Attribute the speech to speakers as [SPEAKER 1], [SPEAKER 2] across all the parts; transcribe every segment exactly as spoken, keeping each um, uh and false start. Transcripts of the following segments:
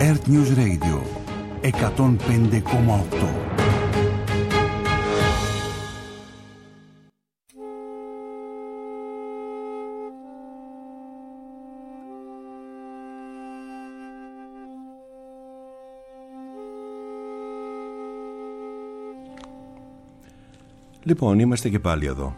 [SPEAKER 1] Earth News Radio εκατόν πέντε κόμμα οκτώ.
[SPEAKER 2] Λοιπόν, είμαστε και πάλι εδώ.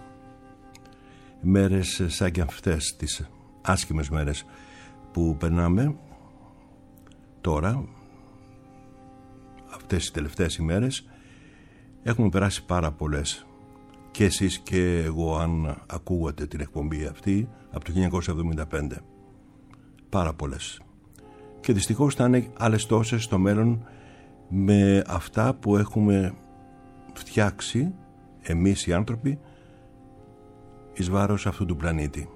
[SPEAKER 2] Μέρες σαν και αυτές τις άσχημες μέρες που περνάμε τώρα, αυτές τις τελευταίες ημέρες, έχουμε περάσει πάρα πολλές. Και εσείς και εγώ, αν ακούγατε την εκπομπή αυτή από το χίλια εννιακόσια εβδομήντα πέντε. Πάρα πολλές. Και δυστυχώς θα είναι άλλες τόσες στο μέλλον, με αυτά που έχουμε φτιάξει εμείς οι άνθρωποι εις βάρος αυτού του πλανήτη.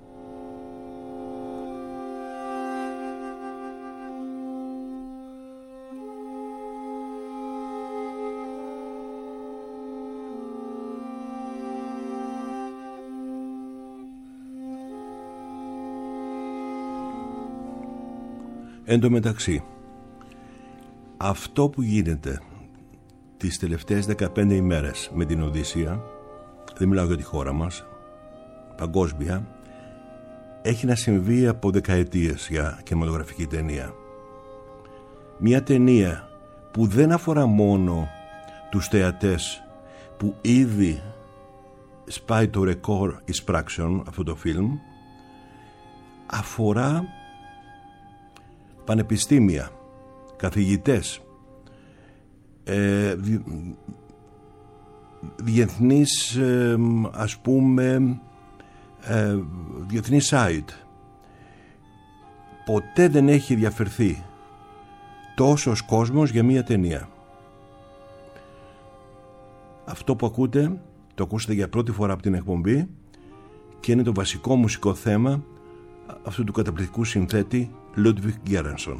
[SPEAKER 2] Εν τω μεταξύ, αυτό που γίνεται τις τελευταίες δεκαπέντε ημέρες με την Οδύσσεια, δεν μιλάω για τη χώρα μας, παγκόσμια, έχει να συμβεί από δεκαετίες για κινηματογραφική ταινία. Μια ταινία που δεν αφορά μόνο τους θεατές, που ήδη σπάει το ρεκόρ εισπράξεων αυτό το φιλμ, αφορά πανεπιστήμια, καθηγητές, ε, διεθνείς, ε, ας πούμε, ε, διεθνή site. Ποτέ δεν έχει διαφερθεί τόσος κόσμος για μία ταινία. Αυτό που ακούτε, το ακούσατε για πρώτη φορά από την εκπομπή και είναι το βασικό μουσικό θέμα αυτού του καταπληκτικού συνθέτη Ludwig Göransson.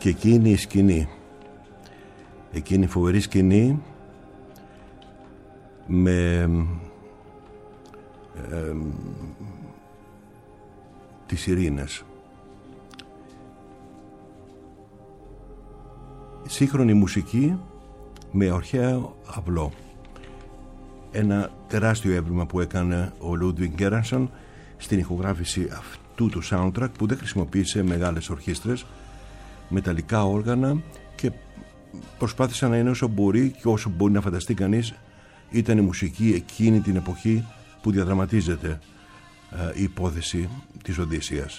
[SPEAKER 2] Και εκείνη η σκηνή, εκείνη η φοβερή σκηνή με ε, τις ειρήνες. Σύγχρονη μουσική με αρχαίο αυλό. Ένα τεράστιο έβριμα που έκανε ο Λούντβιγκ Γκέρανσον στην ηχογράφηση αυτού του soundtrack, που δεν χρησιμοποίησε μεγάλες ορχήστρες, μεταλλικά όργανα, και προσπάθησε να είναι όσο μπορεί και όσο μπορεί να φανταστεί κανείς ήταν η μουσική εκείνη την εποχή που διαδραματίζεται ε, η υπόθεση της Οδύσσειας.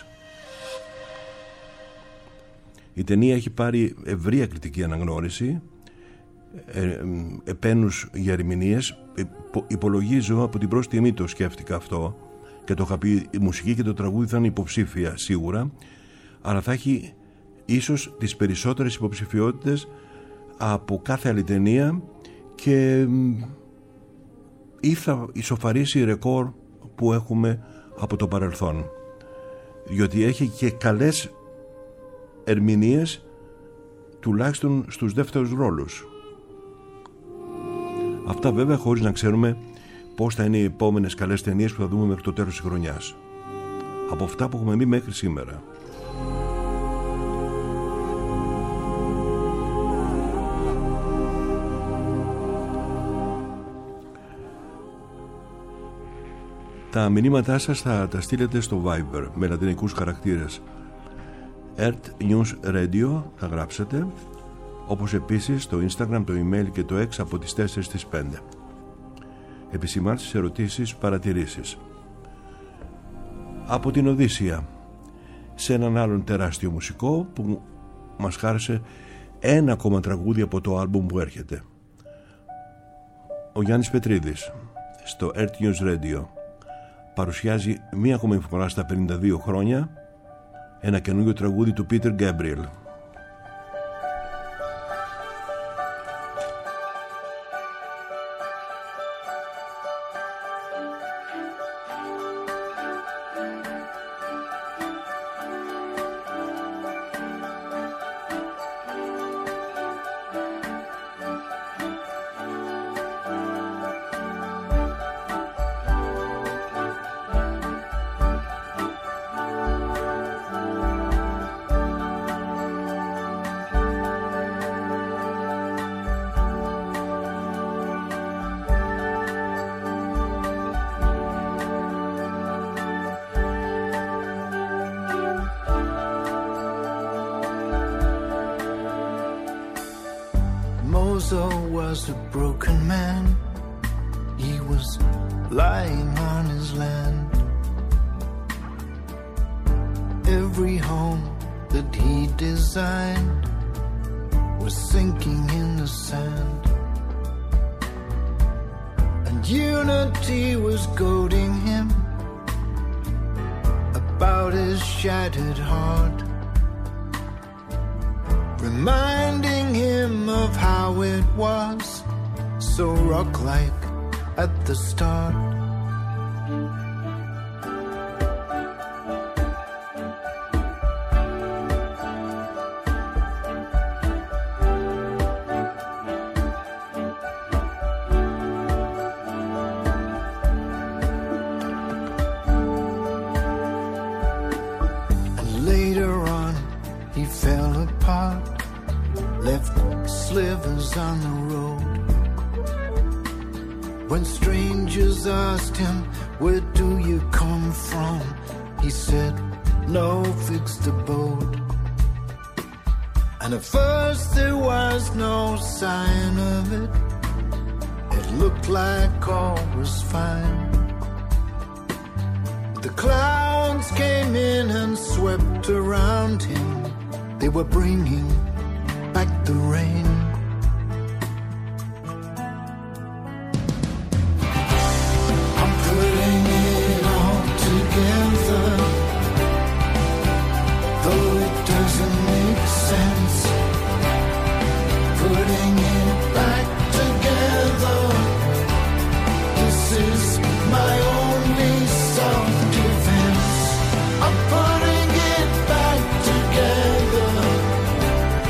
[SPEAKER 2] Η ταινία έχει πάρει ευρεία κριτική αναγνώριση, ε, ε, επένους για ερμηνείες. Υπολογίζω, από την πρώτη στιγμή το σκέφτηκα αυτό και το είχα πει, η μουσική και το τραγούδι θα είναι υποψήφια σίγουρα, αλλά θα έχει ίσως τις περισσότερες υποψηφιότητες από κάθε άλλη ταινία, και ή θα ισοφαρίσει ρεκόρ που έχουμε από το παρελθόν, διότι έχει και καλές ερμηνείες, τουλάχιστον στους δεύτερους ρόλους. Αυτά βέβαια χωρίς να ξέρουμε πώς θα είναι οι επόμενες καλές ταινίες που θα δούμε μέχρι το τέλος της χρονιάς, από αυτά που έχουμε δει μέχρι σήμερα. Τα μηνύματά σας θα τα στείλετε στο Viber με λατινικούς χαρακτήρες Earth News Radio, θα γράψετε, όπως επίσης το Instagram, το email και το X από τις τέσσερις στις πέντε. Επισημάνσεις, ερωτήσεις, παρατηρήσεις. Από την Οδύσσεια σε έναν άλλον τεράστιο μουσικό που μας χάρισε ένα ακόμα τραγούδι από το άλμπουμ που έρχεται. Ο Γιάννης Πετρίδης στο Earth News Radio παρουσιάζει μία ακόμα φορά στα πενήντα δύο χρόνια ένα καινούργιο τραγούδι του Peter Gabriel.
[SPEAKER 3] Was a broken man. He was lying on his land. Every home that he designed was sinking in the sand. And unity was goading him about his shattered heart, reminding him of how it was, so rock-like at the start. And later on, he fell apart, left slivers on the road. When strangers asked him, where do you come from? He said, no fixed abode. And at first there was no sign of it. It looked like all was fine. The clouds came in and swept around him. They were bringing back the rain. I'm putting it all together, though it doesn't make sense. Putting it back together, this is my only self-defense. I'm putting it back together,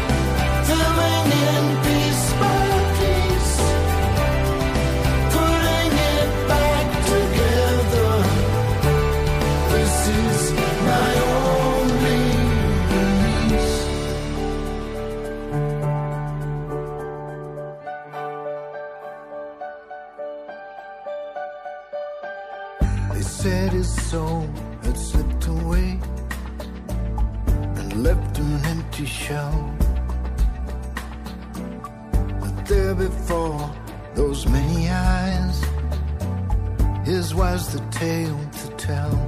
[SPEAKER 3] soul had slipped away and left an empty shell. But there before those many eyes, his was the tale to tell.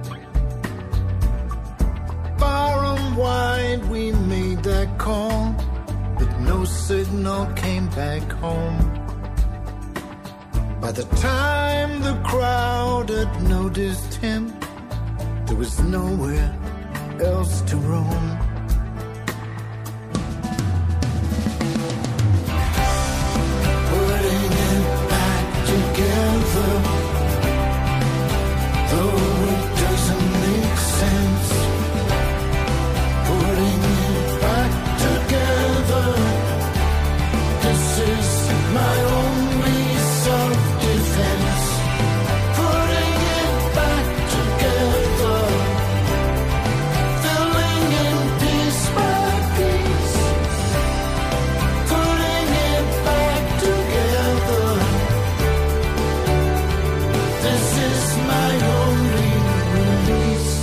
[SPEAKER 3] Far and wide we made that call, but no signal came back home. By the time the crowd had noticed him, there was nowhere else to roam. Putting it back together, though it doesn't make sense. Putting it back together, this is my only self-defense. Putting it back together, filling in piece by piece. Putting it back together, this is my only release.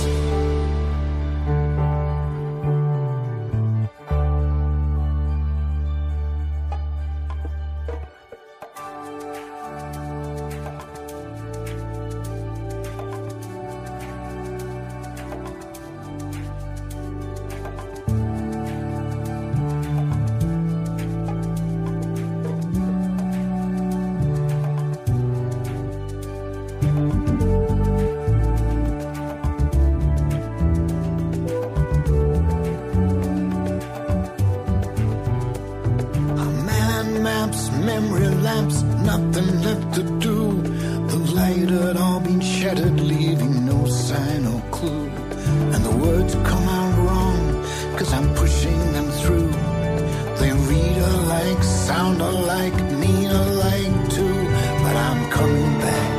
[SPEAKER 3] Memory lamps, nothing left to do. The light had all been shattered, leaving no sign or clue. And the words come out wrong, cause I'm pushing them through. They read alike, sound alike, mean alike too. But I'm coming back,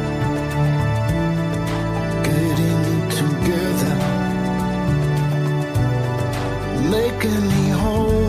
[SPEAKER 3] getting together, making me whole.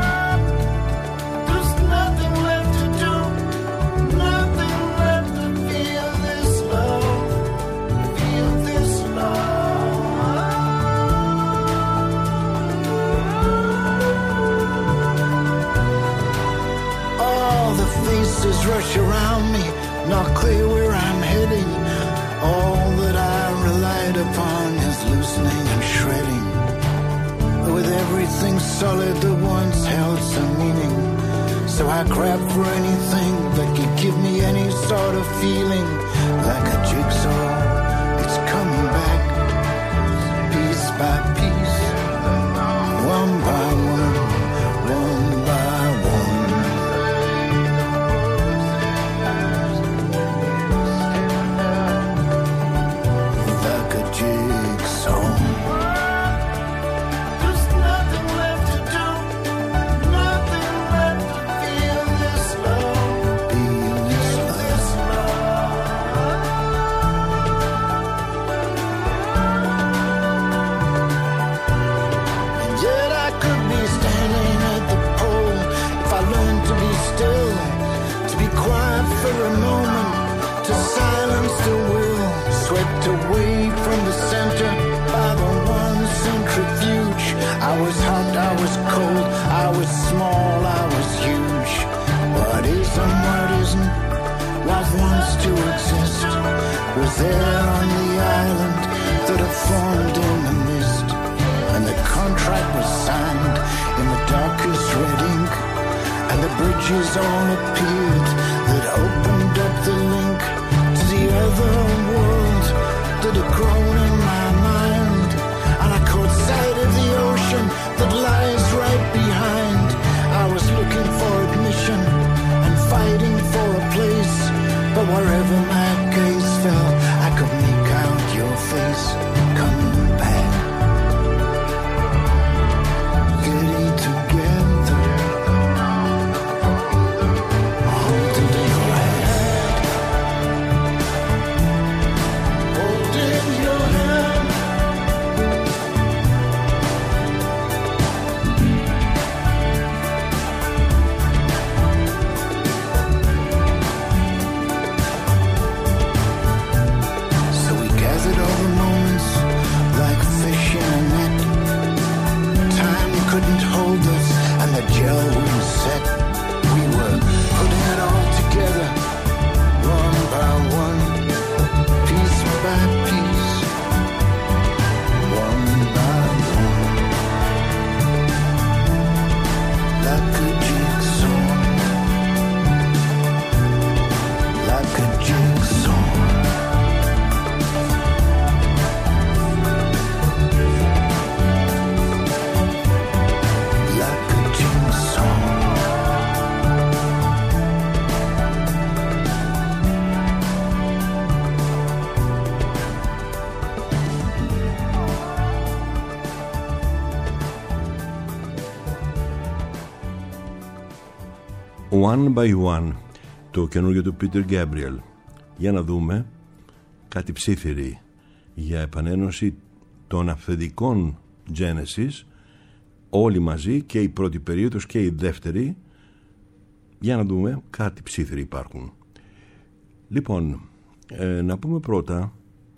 [SPEAKER 3] Rush around me, not clear where I'm heading. All that I relied upon is loosening and shredding. With everything solid that once held some meaning, so I grabbed for anything that could give me any sort of feeling. Like a jigsaw, it's coming back, piece by piece, one by one, one by one. I was hot, I was cold, I was small, I was huge. What is and what isn't, what wants to exist, was there on the island that had formed in the mist. And the contract was signed in the darkest red ink, and the bridges all appeared that opened up the link to the other world that had grown in my mind. And I caught sight of the ocean that lies right behind. I was looking for admission and fighting for a place, but wherever my gaze fell, I could make out your face coming back, getting together, holding your hand.
[SPEAKER 2] One by One, το καινούργιο του Peter Gabriel. Για να δούμε κάτι ψήθυρη για επανένωση των αυθεντικών Genesis, όλοι μαζί, και η πρώτη περίοδος και η δεύτερη. Για να δούμε κάτι ψήθυρη υπάρχουν. Λοιπόν, ε, να πούμε πρώτα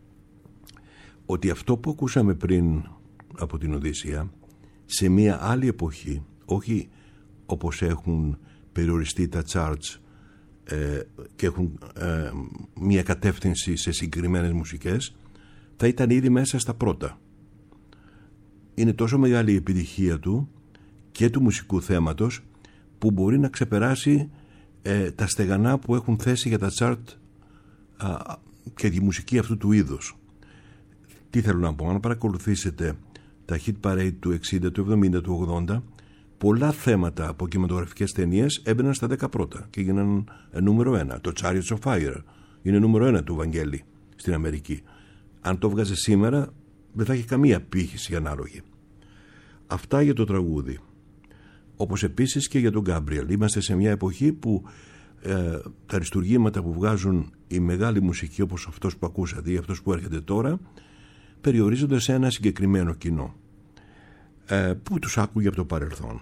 [SPEAKER 2] ότι αυτό που ακούσαμε πριν από την Οδύσσεια, σε μια άλλη εποχή, όχι όπως έχουν περιοριστεί τα charts ε, και έχουν ε, μια κατεύθυνση σε συγκεκριμένες μουσικές, θα ήταν ήδη μέσα στα πρώτα. Είναι τόσο μεγάλη η επιτυχία του και του μουσικού θέματος που μπορεί να ξεπεράσει ε, τα στεγανά που έχουν θέσει για τα chart α, και τη μουσική αυτού του είδους. Τι θέλω να πω, αν παρακολουθήσετε τα hit parade του εξήντα, του εβδομήντα, του ογδόντα, πολλά θέματα από κινηματογραφικές ταινίες έμπαιναν στα δέκα πρώτα και γίνανε νούμερο ένα. Το Chariots of Fire είναι νούμερο ένα του Βαγγέλη στην Αμερική. Αν το βγάζε σήμερα δεν θα έχει καμία πύχηση ανάλογη. Αυτά για το τραγούδι. Όπως επίσης και για τον Γκάμπριελ. Είμαστε σε μια εποχή που ε, τα αριστουργήματα που βγάζουν η μεγάλη μουσική, όπως αυτός που ακούσατε ή αυτός που έρχεται τώρα, περιορίζονται σε ένα συγκεκριμένο κοινό ε, που τους άκουγε από το παρελθόν.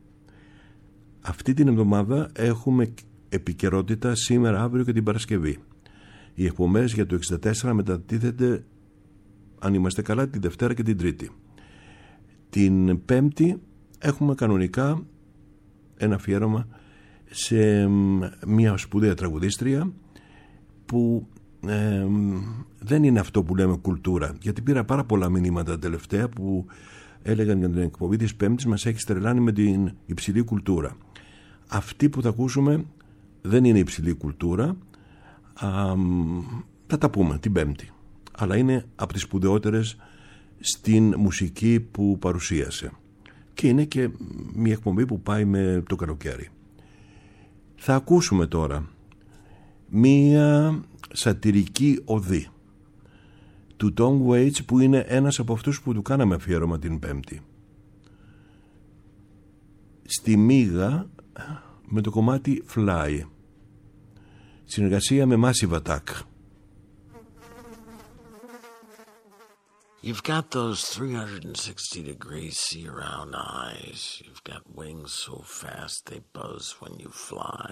[SPEAKER 2] Αυτή την εβδομάδα έχουμε επικαιρότητα σήμερα, αύριο και την Παρασκευή. Οι εκπομπές για το εξήντα τέσσερα μετατίθεται, αν είμαστε καλά, τη Δευτέρα και την Τρίτη. Την Πέμπτη έχουμε κανονικά ένα αφιέρωμα σε μια σπουδαία τραγουδίστρια που ε, δεν είναι αυτό που λέμε κουλτούρα, γιατί πήρα πάρα πολλά μηνύματα τελευταία που έλεγαν για την εκπομπή της Πέμπτης μας έχει τρελάνει με την υψηλή κουλτούρα. Αυτή που θα ακούσουμε δεν είναι υψηλή κουλτούρα, α, θα τα πούμε την Πέμπτη, αλλά είναι από τις σπουδαιότερες στην μουσική που παρουσίασε και είναι και μια εκπομπή που πάει με το καλοκαίρι. Θα ακούσουμε τώρα μια σατυρική οδή του Tom Waits, που είναι ένας από αυτούς που του κάναμε αφιέρωμα την Πέμπτη, στη Μίγα, με το κομμάτι Fly, συνεργασία με Massive Attack.
[SPEAKER 4] You've got those three hundred sixty degree see around eyes. You've got wings so fast they buzz when you fly.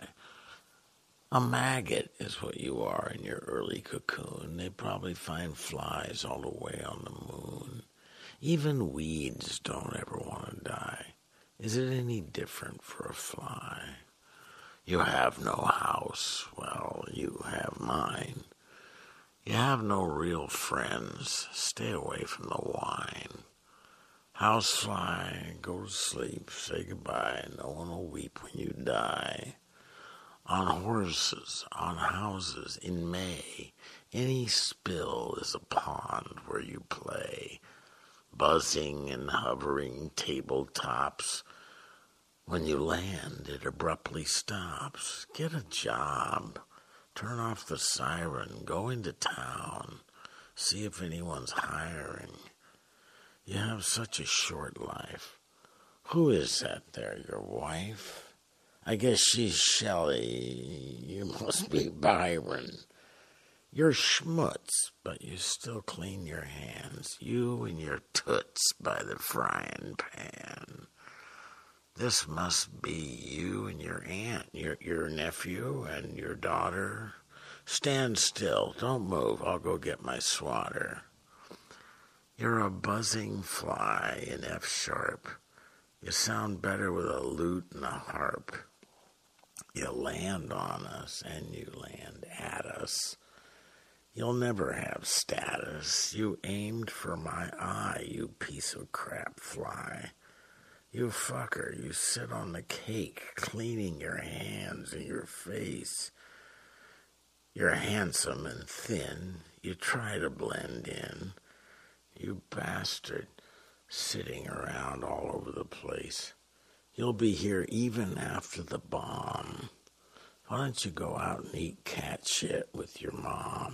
[SPEAKER 4] A maggot is what you are in your early cocoon. They probably find flies all the way on the moon. Even weeds don't ever want to die. Is it any different for a fly? You have no house. Well, you have mine. You have no real friends. Stay away from the wine. Housefly, go to sleep, say goodbye. No one will weep when you die. On horses, on houses, in May, any spill is a pond where you play. Buzzing and hovering tabletops. When you land, it abruptly stops. Get a job. Turn off the siren, go into town, see if anyone's hiring. You have such a short life. Who is that there, your wife? I guess she's Shelley. You must be Byron. You're schmutz, but you still clean your hands. You and your toots by the frying pan. This must be you and your aunt, your your nephew and your daughter. Stand still, don't move, I'll go get my swatter. You're a buzzing fly in F sharp. You sound better with a lute and a harp. You land on us and you land at us. You'll never have status. You aimed for my eye, you piece of crap fly. You fucker, you sit on the cake, cleaning your hands and your face. You're handsome and thin, you try to blend in. You bastard, sitting around all over the place. You'll be here even after the bomb. Why don't you go out and eat cat shit with your mom?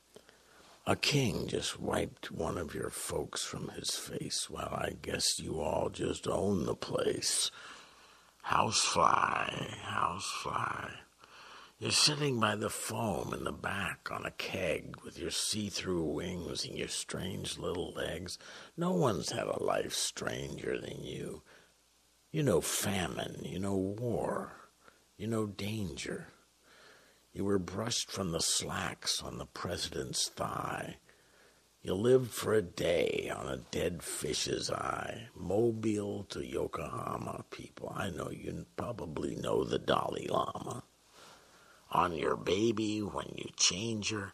[SPEAKER 4] A king just wiped one of your folks from his face. Well, I guess you all just own the place. Housefly, housefly. You're sitting by the foam in the back on a keg with your see-through wings and your strange little legs. No one's had a life stranger than you. You know famine, you know war, you know danger. You were brushed from the slacks on the president's thigh. You lived for a day on a dead fish's eye. Mobile to Yokohama, people. I know you probably know the Dalai Lama. On your baby when you change her.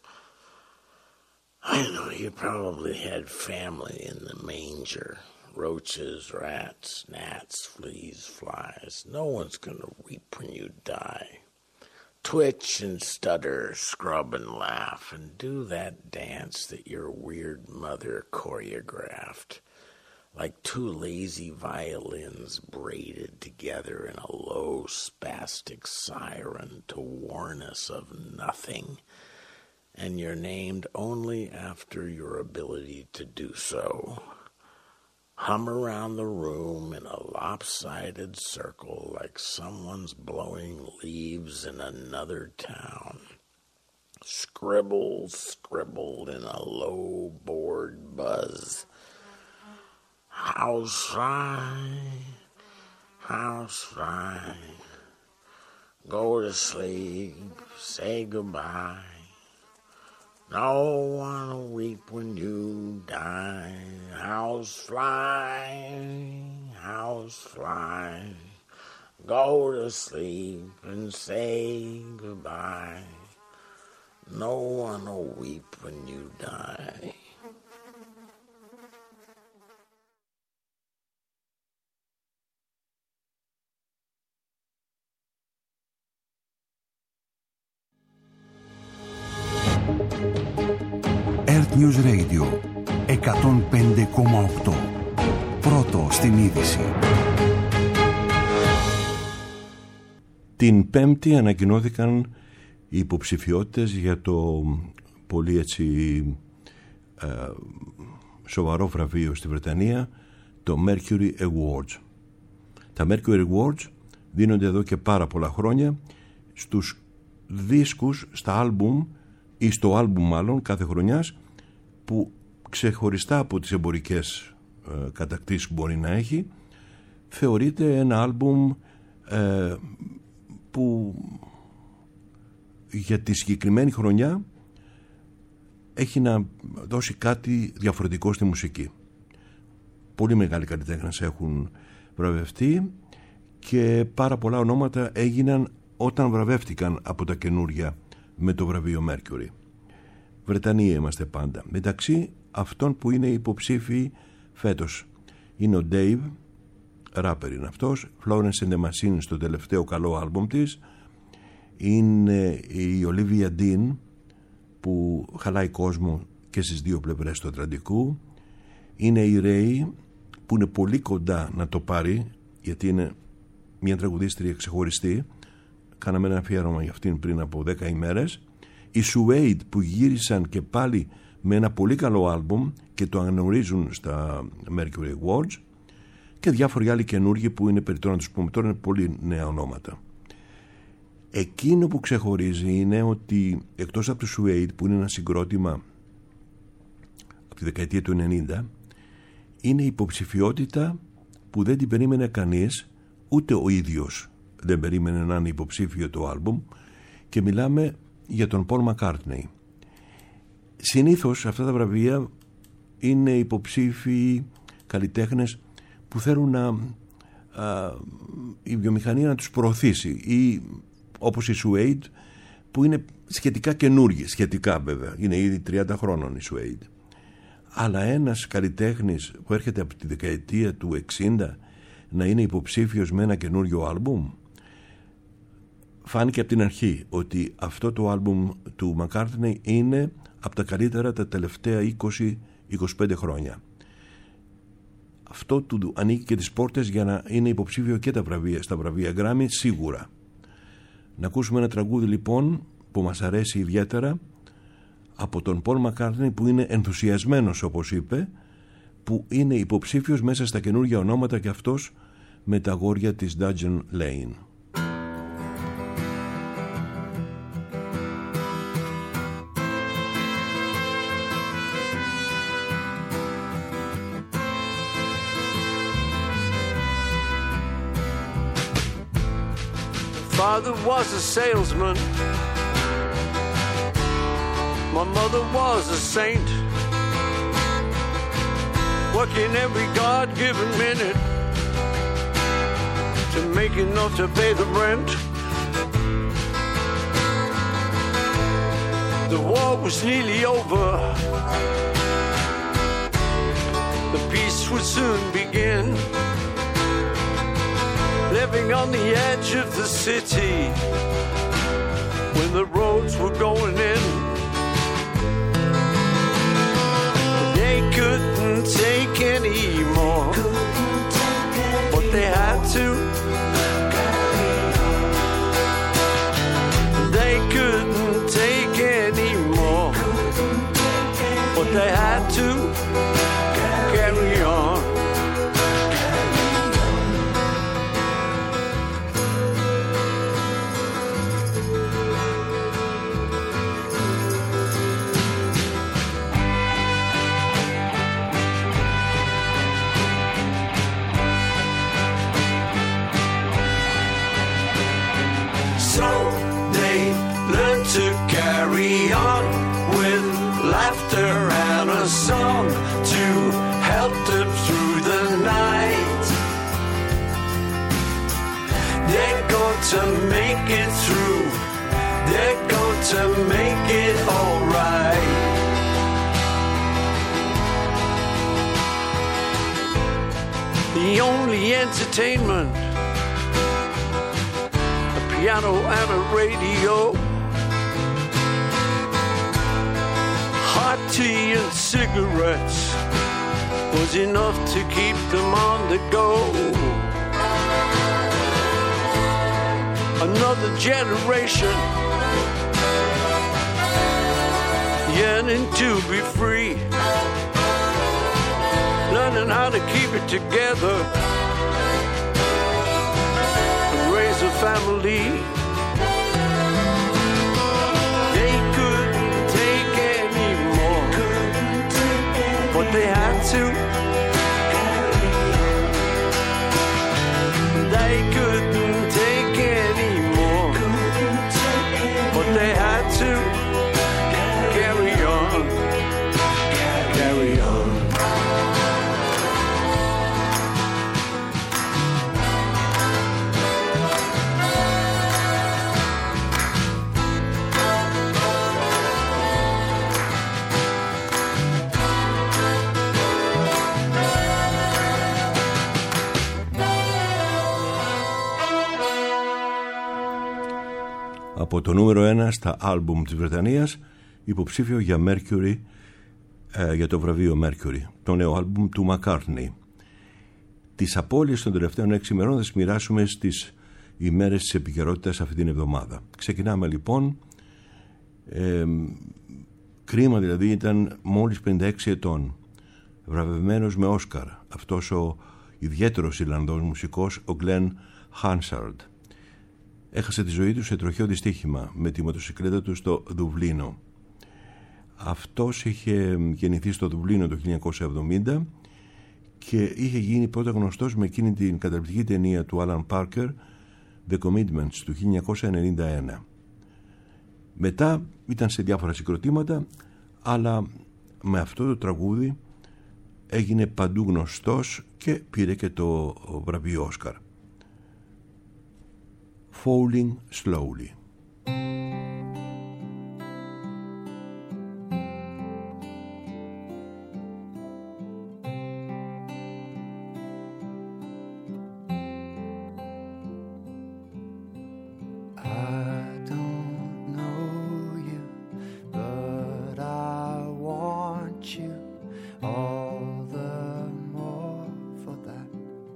[SPEAKER 4] I know you probably had family in the manger. Roaches, rats, gnats, fleas, flies. No one's gonna weep when you die. Twitch and stutter, scrub and laugh, and do that dance that your weird mother choreographed, like two lazy violins braided together in a low spastic siren to warn us of nothing, and you're named only after your ability to do so. Hum around the room in a lopsided circle like someone's blowing leaves in another town. Scribble, scribble in a low bored buzz. Housefly, housefly, go to sleep, say goodbye. No one will weep when you die. Housefly, housefly, go to sleep and say goodbye. No one will weep when you die.
[SPEAKER 1] Earth News Radio εκατόν πέντε κόμμα οκτώ. Πρώτο στην είδηση.
[SPEAKER 2] Την Πέμπτη ανακοινώθηκαν οι υποψηφιότητες για το πολύ έτσι ε, σοβαρό βραβείο στη Βρετανία, το Mercury Awards. Τα Mercury Awards δίνονται εδώ και πάρα πολλά χρόνια στους δίσκους, στα άλμπουμ ή στο άλμπουμ μάλλον κάθε χρονιάς, που ξεχωριστά από τις εμπορικές ε, κατακτήσεις που μπορεί να έχει, θεωρείται ένα άλμπουμ ε, που για τη συγκεκριμένη χρονιά έχει να δώσει κάτι διαφορετικό στη μουσική. Πολύ μεγάλοι καλλιτέχνες έχουν βραβευτεί και πάρα πολλά ονόματα έγιναν όταν βραβεύτηκαν από τα καινούρια με το βραβείο Mercury. Βρετανία είμαστε πάντα. Μεταξύ αυτών που είναι υποψήφιοι φέτος είναι ο Dave, ράπερ είναι αυτός, Florence and the Machine στο τελευταίο καλό άλμπουμ της, είναι η Olivia Dean που χαλάει κόσμο και στις δύο πλευρές του Ατλαντικού, είναι η Ray που είναι πολύ κοντά να το πάρει γιατί είναι μια τραγουδίστρια ξεχωριστή, κάναμε ένα αφιέρωμα για αυτήν πριν από δέκα ημέρες, οι Suede που γύρισαν και πάλι με ένα πολύ καλό άλμπουμ και το αναγνωρίζουν στα Mercury Awards, και διάφοροι άλλοι καινούργοι που είναι περιττό να τους πούμε τώρα, είναι πολύ νέα ονόματα. Εκείνο που ξεχωρίζει είναι ότι εκτός από τους Suede που είναι ένα συγκρότημα από τη δεκαετία του ενενήντα, είναι η υποψηφιότητα που δεν την περίμενε κανείς, ούτε ο ίδιος δεν περίμενε να είναι υποψήφιο το άλμπουμ, και μιλάμε για τον Paul McCartney. Συνήθως αυτά τα βραβεία είναι υποψήφιοι καλλιτέχνες που θέλουν να α, η βιομηχανία να τους προωθήσει, ή όπως οι Suede που είναι σχετικά καινούργιοι, σχετικά βέβαια, είναι ήδη τριάντα χρόνων οι Suede. Αλλά ένας καλλιτέχνης που έρχεται από τη δεκαετία του εξήντα να είναι υποψήφιος με ένα καινούριο άλμπουμ, φάνηκε από την αρχή ότι αυτό το άλμπουμ του McCartney είναι από τα καλύτερα τα τελευταία είκοσι με είκοσι πέντε χρόνια. Αυτό του ανοίγει και τις πόρτες για να είναι υποψήφιο και τα βραβεία, στα βραβεία Grammy σίγουρα. Να ακούσουμε ένα τραγούδι λοιπόν που μας αρέσει ιδιαίτερα από τον Paul McCartney, που είναι ενθουσιασμένος όπως είπε, που είναι υποψήφιος μέσα στα καινούργια ονόματα και αυτός με τα αγόρια της Dungeon Lane.
[SPEAKER 5] Father was a salesman. My mother was a saint, working every God-given minute to make enough to pay the rent. The war was nearly over. The peace would soon begin. Living on the edge of the city when the roads were going in. They couldn't take any more, but they had to. They couldn't take any more, but they had to carry on. To carry on with laughter and a song to help them through the night. They're going to make it through. They're going to make it all right. The only entertainment, a piano and a radio, hot tea and cigarettes was enough to keep them on the go. Another generation yearning to be free, learning how to keep it together and raise a family. But they had to. They couldn't take any more, but they had to carry on, carry on.
[SPEAKER 2] Από το νούμερο ένα στα άλμπουμ της Βρετανίας, υποψήφιο για Mercury, ε, για το βραβείο Mercury, το νέο άλμπουμ του McCartney. Τις απώλειες των τελευταίων έξι ημερών θα τις μοιράσουμε στις ημέρες της επικαιρότητας αυτή την εβδομάδα. Ξεκινάμε λοιπόν. Ε, κρίμα δηλαδή, ήταν μόλις πενήντα έξι ετών, βραβευμένος με Όσκαρ, αυτός ο ιδιαίτερος Ιρλανδός μουσικός, ο Glenn Hansard. Έχασε τη ζωή του σε τροχαίο δυστύχημα με τη μοτοσυκλέτα του στο Δουβλίνο. Αυτός είχε γεννηθεί στο Δουβλίνο το χίλια εννιακόσια εβδομήντα και είχε γίνει πρώτα γνωστός με εκείνη την καταπληκτική ταινία του Alan Parker, The Commitments, του χίλια εννιακόσια ενενήντα ένα. Μετά ήταν σε διάφορα συγκροτήματα, αλλά με αυτό το τραγούδι έγινε παντού γνωστός και πήρε και το βραβείο Όσκαρ. Falling Slowly.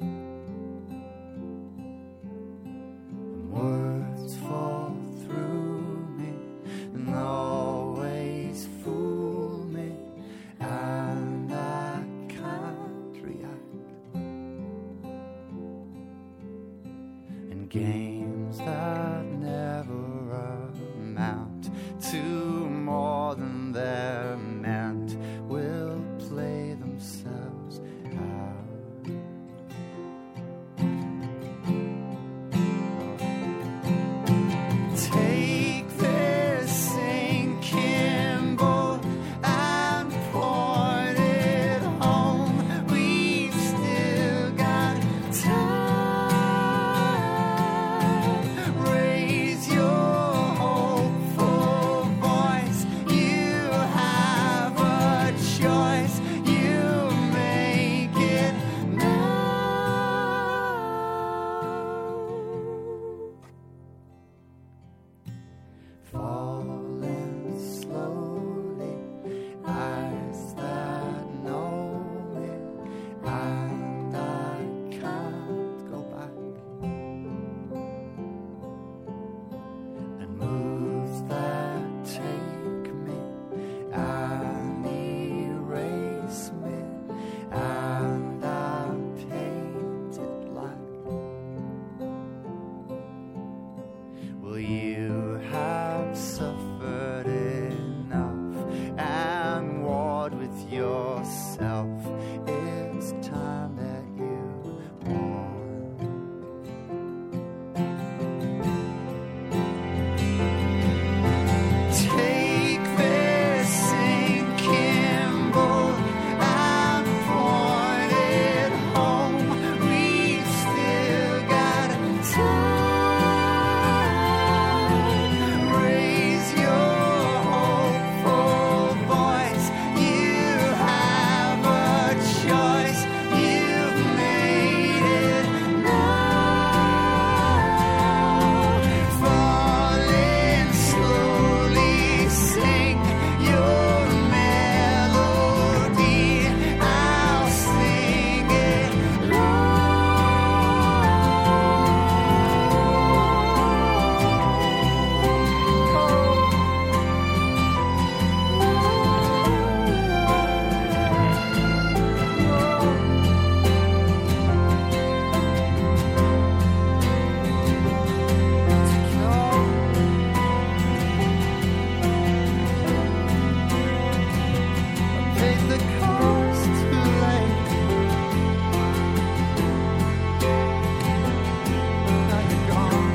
[SPEAKER 3] Words fall through
[SPEAKER 6] games that never amount to more than they're meant will play themselves out. Take this sinking boat and point it home. We've still got time. Raise your hopeful voice. You have a choice. You make it now. Falling slowly, eyes that know me, and I can't go back. And moves that take me and erase me, and I'm painted black. Will you have suffered enough and warred with yourself? It's time that you mourn. Take this sinking boat and point it home. We've still got time. Raise your hopeful voice. You have a choice. You've made it now. Falling slowly, sing your melody. I'll sing it paid the cost too late. Now you're gone.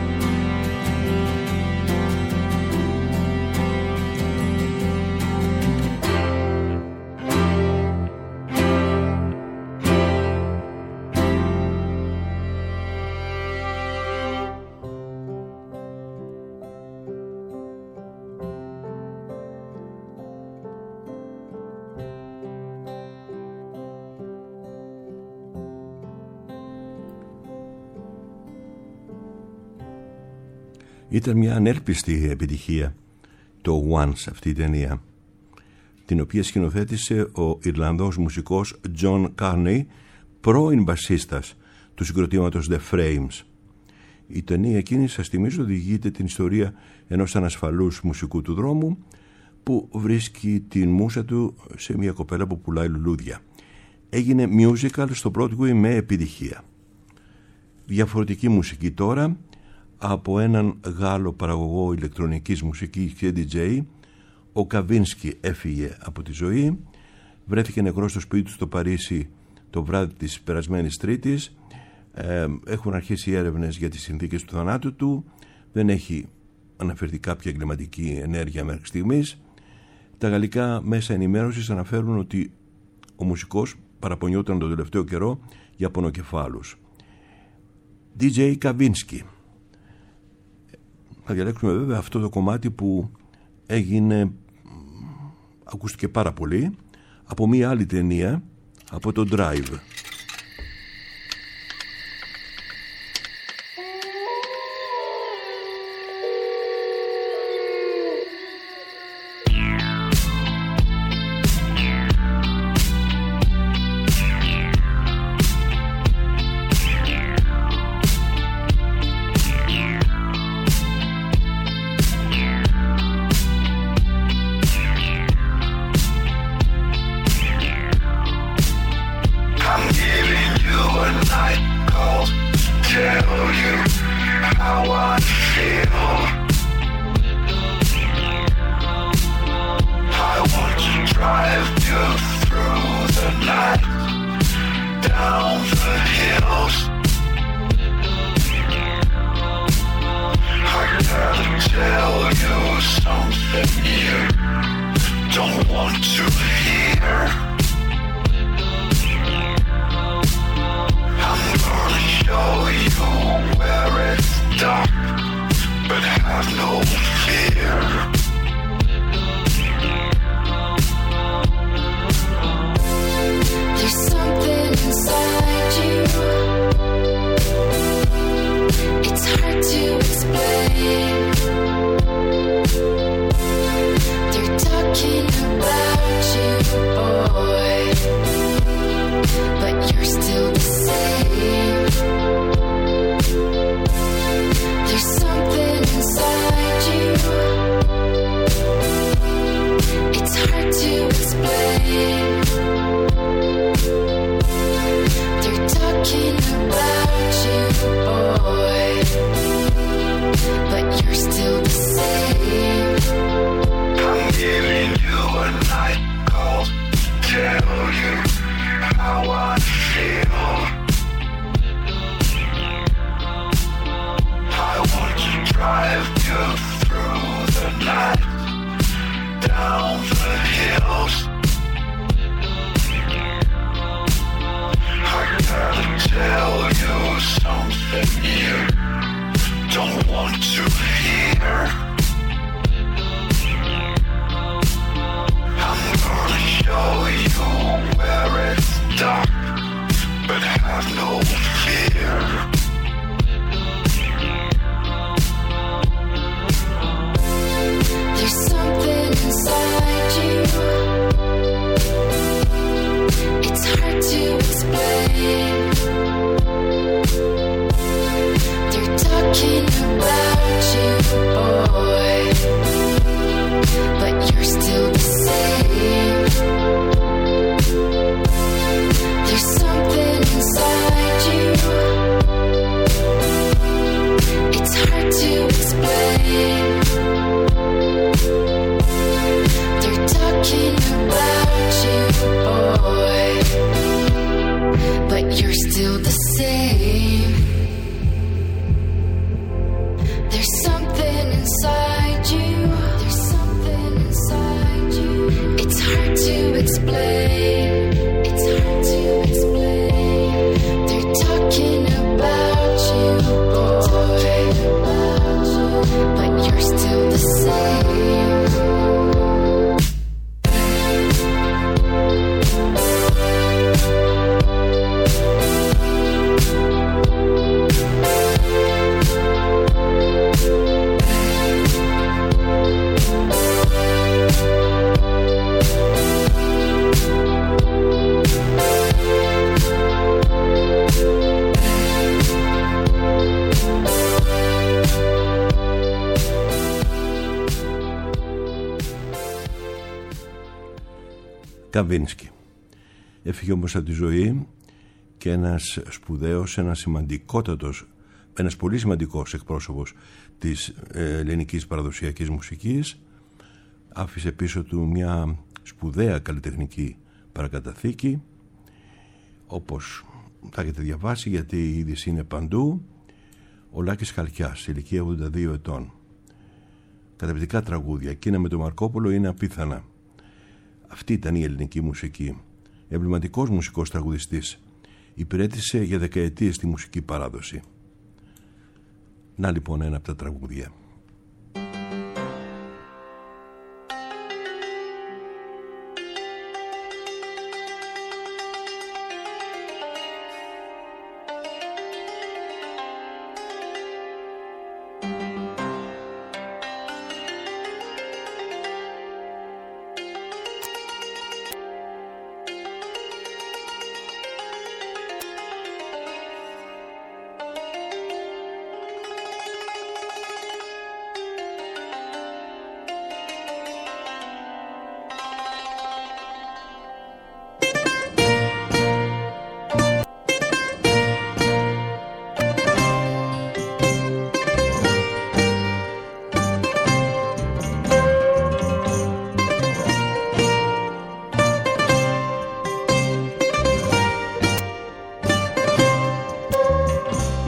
[SPEAKER 2] Ήταν μια ανέλπιστη επιτυχία το Once, αυτή η ταινία, την οποία σκηνοθέτησε ο Ιρλανδός μουσικός John Carney, πρώην μπασίστας του συγκροτήματος The Frames. Η ταινία εκείνη, σας θυμίζω, οδηγείται την ιστορία ενός ανασφαλούς μουσικού του δρόμου που βρίσκει την μούσα του σε μια κοπέλα που πουλάει λουλούδια. Έγινε musical στο Broadway με επιτυχία. Διαφορετική μουσική τώρα από έναν Γάλλο παραγωγό ηλεκτρονικής μουσικής και ντι τζέι. Ο Καβίνσκι έφυγε από τη ζωή, βρέθηκε νεκρός στο σπίτι του στο Παρίσι το βράδυ της περασμένης Τρίτης. Ε, έχουν αρχίσει έρευνες για τις συνθήκες του θανάτου του. Δεν έχει αναφερθεί κάποια εγκληματική ενέργεια μέχρι στιγμής. Τα γαλλικά μέσα ενημέρωσης αναφέρουν ότι ο μουσικός παραπονιόταν τον τελευταίο καιρό για πονοκεφάλους. ντι τζέι Καβίνσκι. Θα διαλέξουμε βέβαια αυτό το κομμάτι που έγινε, ακούστηκε πάρα πολύ, από μία άλλη ταινία, από το Drive.
[SPEAKER 7] Tell you how I feel. I want to drive you through the night, down the hills. I gotta tell you something you don't want to hear. I'm gonna show you where it's dark, but have no fear.
[SPEAKER 8] There's something inside you. It's hard to explain. They're talking about you, boy, but you're still the same. There's something inside you. It's hard to explain. They're talking about you, boy, but you're still the same.
[SPEAKER 7] I'm giving you a night call to tell you how I feel. I want to drive you through the night, down the hills. I gotta tell you something you don't want to hear. I'm gonna show you where it's dark, but have no fear.
[SPEAKER 8] There's something inside you. It's hard to explain. They're talking about you, boy, but you're still the same. There's something inside you. It's hard to explain. They're talking about you, boy, but you're still the same. There's something inside you. There's something inside you. It's hard to explain. It's hard to explain. They're talking about you, boy, but you're still the same.
[SPEAKER 2] Καβίνσκι. Έφυγε όμως από τη ζωή και ένας σπουδαίος, ένας σημαντικότατος, ένας πολύ σημαντικός εκπρόσωπος της ελληνικής παραδοσιακής μουσικής. Άφησε πίσω του μια σπουδαία καλλιτεχνική παρακαταθήκη, όπως θα έχετε διαβάσει, γιατί η είδηση είναι παντού. Ο Λάκης Χαλκιάς, σε ηλικία ογδόντα δύο ετών. Καταπληκτικά τραγούδια. Εκείνα με τον Μαρκόπουλο είναι απίθανα. Αυτή ήταν η ελληνική μουσική. Εμβληματικός μουσικός τραγουδιστής. Υπηρέτησε για δεκαετίες τη μουσική παράδοση. Να λοιπόν ένα από τα τραγούδια.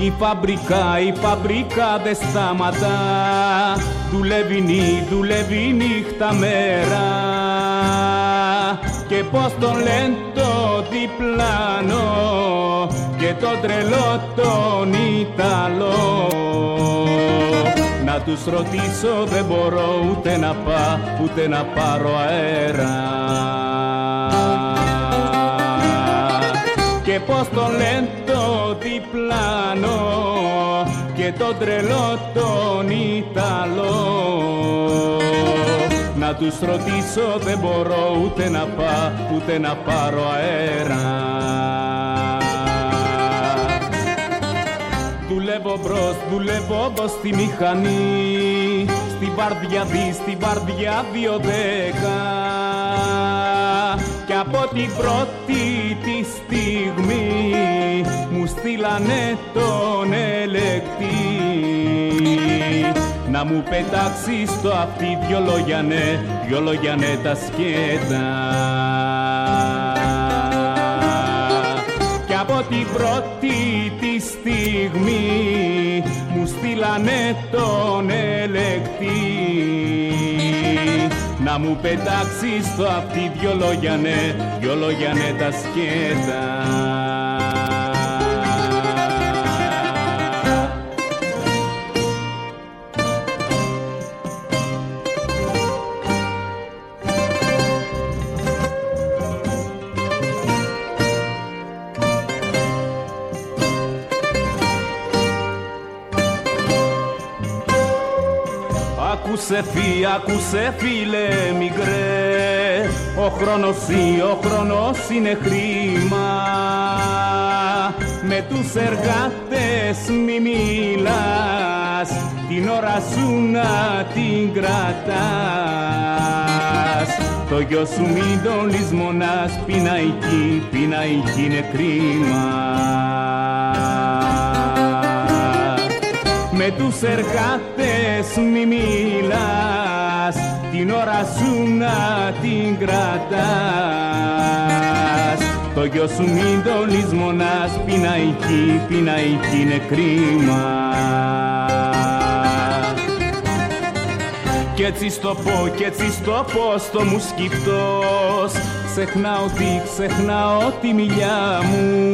[SPEAKER 9] Η φαμπρικά, η φαμπρικά δεν σταματά. Δουλεύει νύ, δουλεύει νύχτα μέρα. Και πως τον λένε το διπλάνο και το τρελό τον Ιταλό. Να τους ρωτήσω δεν μπορώ ούτε να πάω ούτε να πάρω αέρα. Και πως τον λένε το διπλάνο και το τρελό τον Ιταλό. Να τους ρωτήσω δεν μπορώ ούτε να πάω ούτε να πάρω αέρα. Δουλεύω μπρος, δουλεύω μπρος στη μηχανή, στη βάρδια δι, στη βάρδια δύο δέκα. Κι από την πρώτη τη στιγμή μου στείλανε τον ελεκτή. Να μου πετάξει στο αυτί δυο λόγια ναι, δυο λόγια ναι τα σκέτα. Κι από την πρώτη τη στιγμή μου στείλανε τον ελεκτή. Να μου πετάξει στο αυτί δυο λόγια ναι, δυο λόγια ναι τα σκέτα. Άκουσε φύ, άκουσε φίλε μικρέ, ο χρόνος ή, ο χρόνος είναι χρήμα. Με τους εργάτες μη μιλάς, την ώρα σου να την κρατάς. Το γιο σου μην τον λησμονάς, πειναϊκή, πειναϊκή είναι κρίμα. Με τους εργάτες μη μιλάς, την ώρα σου να την κρατάς. Το γιο σου μην το λησμονάς, πειναϊκή, πειναϊκή είναι κρίμα. Κι έτσι στο πω, κι έτσι στο πω στο μου σκυπτός, ξεχνάω τι, ξεχνάω τη μιλιά μου.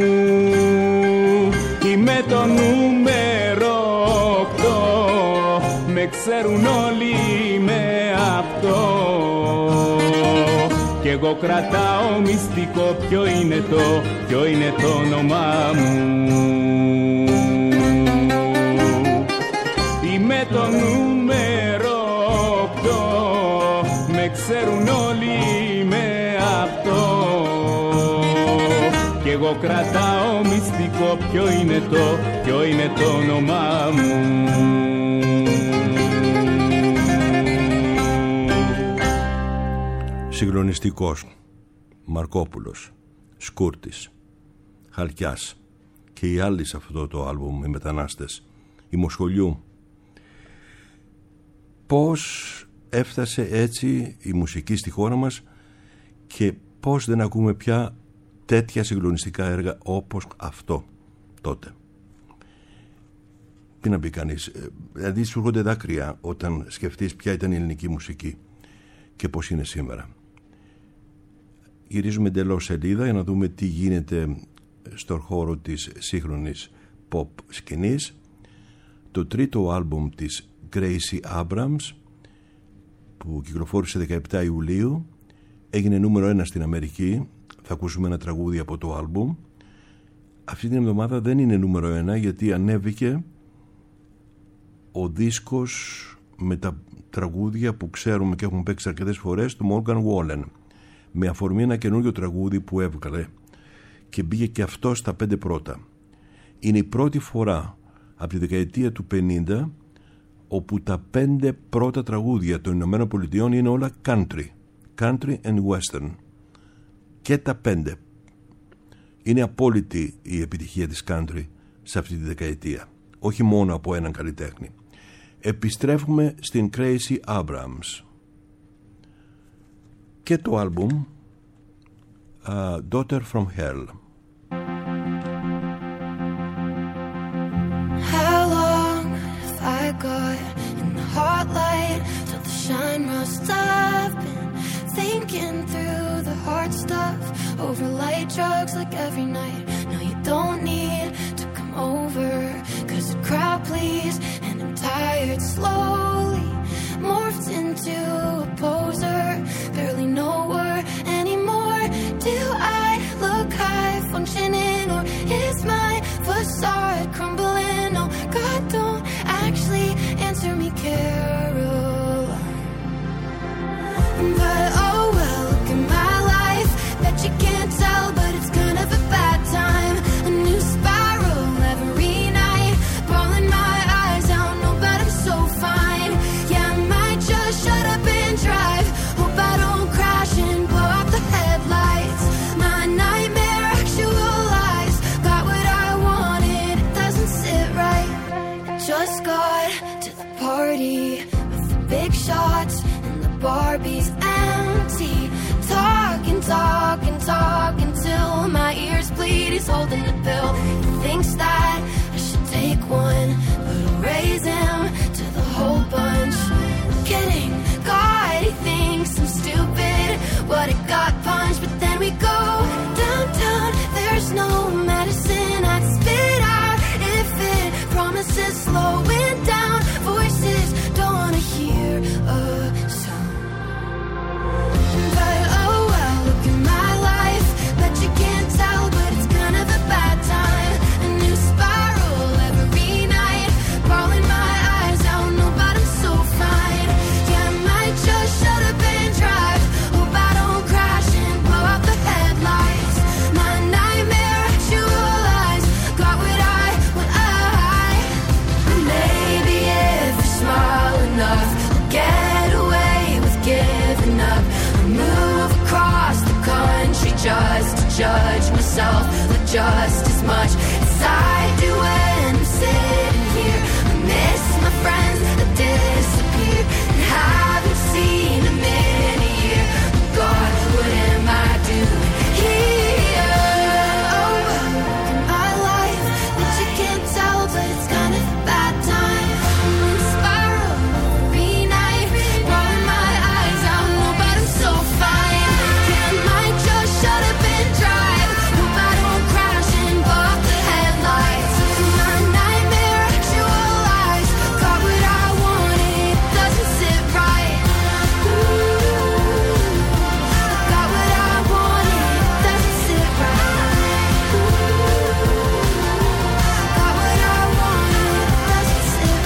[SPEAKER 9] Είμαι το νούμερο οκτώ, με ξέρουν όλοι με αυτό. Κι εγώ κρατάω μυστικό, ποιο είναι το, ποιο είναι το όνομά μου. Είμαι το νούμερο οκτώ, με ξέρουν όλοι με αυτό. Κι εγώ κρατάω μυστικό, ποιο είναι το, ποιο είναι το όνομά μου.
[SPEAKER 2] Συγκλονιστικός, Μαρκόπουλος, Σκούρτης, Χαλκιάς και οι άλλοι σε αυτό το άλμπουμ, οι μετανάστες, η Μοσχολιού. Πώς έφτασε έτσι η μουσική στη χώρα μας και πώς δεν ακούμε πια τέτοια συγκλονιστικά έργα όπως αυτό τότε. Τι να πει κανείς, δηλαδή σου έρχονται δάκρυα όταν σκεφτείς ποια ήταν η ελληνική μουσική και πώς είναι σήμερα. Γυρίζουμε εντελώς σελίδα για να δούμε τι γίνεται στον χώρο της σύγχρονης pop σκηνής. Το τρίτο άλμπουμ της Gracie Abrams, που κυκλοφόρησε δεκαεπτά Ιουλίου, έγινε νούμερο ένα στην Αμερική. Θα ακούσουμε ένα τραγούδι από το άλμπουμ. Αυτή την εβδομάδα δεν είναι νούμερο ένα γιατί ανέβηκε ο δίσκος με τα τραγούδια που ξέρουμε και έχουμε παίξει αρκετές φορές του Morgan Wallen, με αφορμή ένα καινούριο τραγούδι που έβγαλε και μπήκε και αυτό στα πέντε πρώτα. Είναι η πρώτη φορά από τη δεκαετία του πενήντα όπου τα πέντε πρώτα τραγούδια των Ηνωμένων Πολιτειών είναι όλα country, country and western. Και τα πέντε. Είναι απόλυτη η επιτυχία της country σε αυτή τη δεκαετία, όχι μόνο από έναν καλλιτέχνη. Επιστρέφουμε στην Gracie Abrams και το άλμπουμ uh, Daughter from Hell.
[SPEAKER 8] must have been thinking through the hard stuff over light drugs like every night. No, you don't need to come over, cause the crowd please, and I'm tired. Slowly morphed into a poser, barely know her anymore. Do I look high functioning, or is my facade crumbling? No, God, don't actually answer me, Caroline. But oh well, look at my life. Bet you can't tell, but it's kind of a bad time. A new spiral every night, bawling my eyes out. No, but I'm so fine. Yeah, I might just shut up and drive. Hope I don't crash and blow out the headlights. My nightmare actualized. Got what I wanted, it doesn't sit right. Just got to the party with the big shots and the Barbies empty. Talking, talking, talking till my ears bleed. He's holding the pill. He thinks that I should take one, but I'll raise him to the whole bunch. Kidding, God, he thinks I'm stupid. What it got punched, but then we go downtown. There's no medicine I'd spit out if it promises slowing down. Voices don't wanna hear a sound. But oh well, look at my life. Bet you can't tell, but it's kind of a bad time. A new spiral every night, bawling my eyes out. No, but I'm so fine. Yeah, I might just shut up and drive. Hope I don't crash and blow out the headlights. My nightmare actualized. Got what I, what I. Maybe if you're small enough, I'll get away with giving up. I move across the country just to judge myself, but just as much as I do when I'm sitting here. I miss my friends that disappeared and haven't seen them in a year. God, what am I doing here? Oh, well, look at my life. Bet you can't tell, but it's kind of a bad time. I'm in a spiral every night, bawling my eyes out. No, but I'm so fine. Yeah, I might just shut up and drive. Hope I don't crash and blow out the headlights. My nightmare actualized. Got what I wanted, doesn't sit right. Ooh, got what I wanted, doesn't sit right. Ooh, got what I wanted, doesn't sit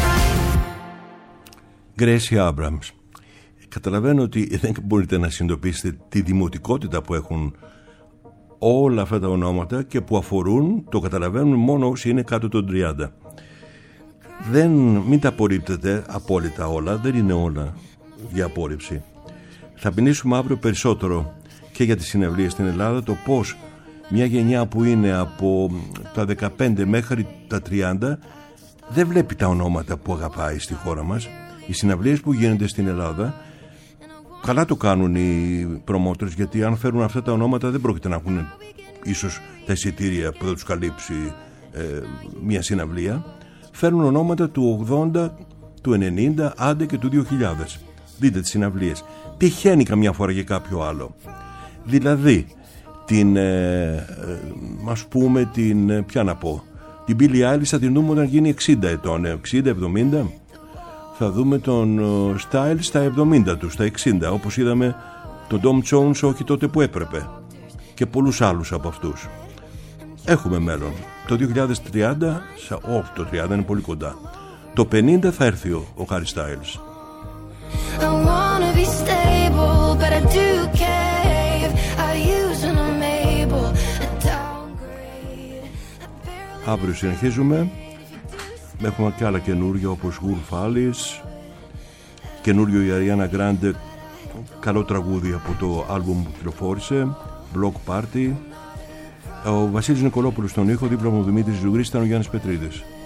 [SPEAKER 8] right.
[SPEAKER 2] Gracie Abrams. Καταλαβαίνω ότι δεν μπορείτε να συνειδητοποιήσετε τη δημοτικότητα που έχουν όλα αυτά τα ονόματα και που αφορούν, το καταλαβαίνουν μόνο όσοι είναι κάτω των τριάντα. Δεν, μην τα απορρίπτετε απόλυτα όλα, δεν είναι όλα για απόρριψη. Θα μιλήσουμε αύριο περισσότερο και για τις συναυλίες στην Ελλάδα, το πώς μια γενιά που είναι από τα δεκαπέντε μέχρι τα τριάντα δεν βλέπει τα ονόματα που αγαπάει στη χώρα μας. Οι συναυλίες που γίνονται στην Ελλάδα καλά το κάνουν οι προμότρες, γιατί αν φέρουν αυτά τα ονόματα δεν πρόκειται να έχουν ίσως τα εισιτήρια που θα τους καλύψει ε, μια συναυλία. Φέρνουν ονόματα του ογδόντα, του ενενήντα, άντε και του δύο χιλιάδες. Δείτε τις συναυλίες. Τυχαίνει καμιά φορά για κάποιο άλλο. Δηλαδή την ε, ε, ας πούμε την, ποια να πω, την Billie Eilish θα την δούμε όταν γίνει εξήντα ετών, εξήντα εβδομήντα. Θα δούμε τον Styles στα εβδομήντα του, στα εξήντα, όπως είδαμε τον Tom Jones όχι τότε που έπρεπε, και πολλούς άλλους από αυτούς. Έχουμε μέλλον. Το δύο χιλιάδες τριάντα, όχι το τριάντα είναι πολύ κοντά, το πενήντα θα έρθει ο, ο Harry Styles.
[SPEAKER 8] I wanna be stable, but I do cave. I use when I'm able. I downgrade.
[SPEAKER 2] Αύριο συνεχίζουμε. Έχουμε και άλλα καινούργια όπως Wolf Alice, καινούριο η Ariana Grande, καλό τραγούδι από το άλμπουμ που κυκλοφόρησε, Block Party. Ο Βασίλης Νικολόπουλος στον ήχο, δίπλα μου ο Δημήτρης Ζουγρής, ήταν ο Γιάννης Πετρίδης.